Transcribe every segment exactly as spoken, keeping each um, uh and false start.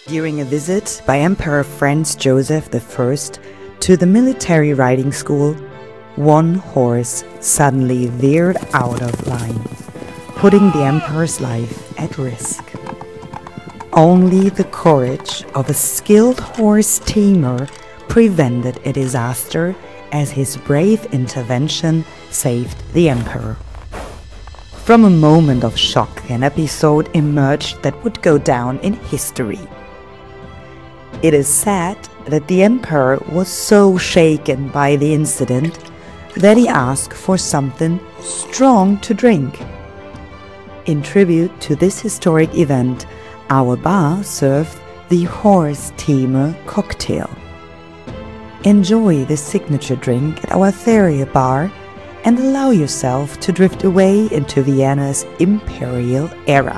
During a visit by Emperor Franz Joseph the First to the military riding school, one horse suddenly veered out of line, putting the emperor's life at risk. Only the courage of a skilled horse tamer prevented a disaster, as his brave intervention saved the emperor. From a moment of shock, an episode emerged that would go down in history. It is said that the emperor was so shaken by the incident that he asked for something strong to drink. In tribute to this historic event, our bar served the Horse Tamer cocktail. Enjoy the signature drink at our Theria bar and allow yourself to drift away into Vienna's imperial era.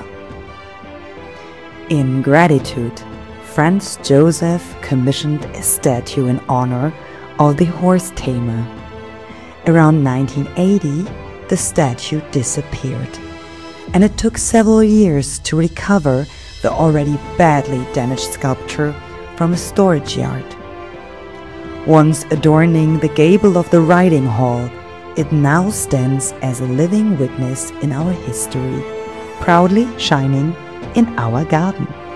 In gratitude, Franz Joseph commissioned a statue in honor of the horse tamer. Around nineteen eighty, the statue disappeared, and it took several years to recover the already badly damaged sculpture from a storage yard. Once adorning the gable of the riding hall, it now stands as a living witness in our history, proudly shining in our garden.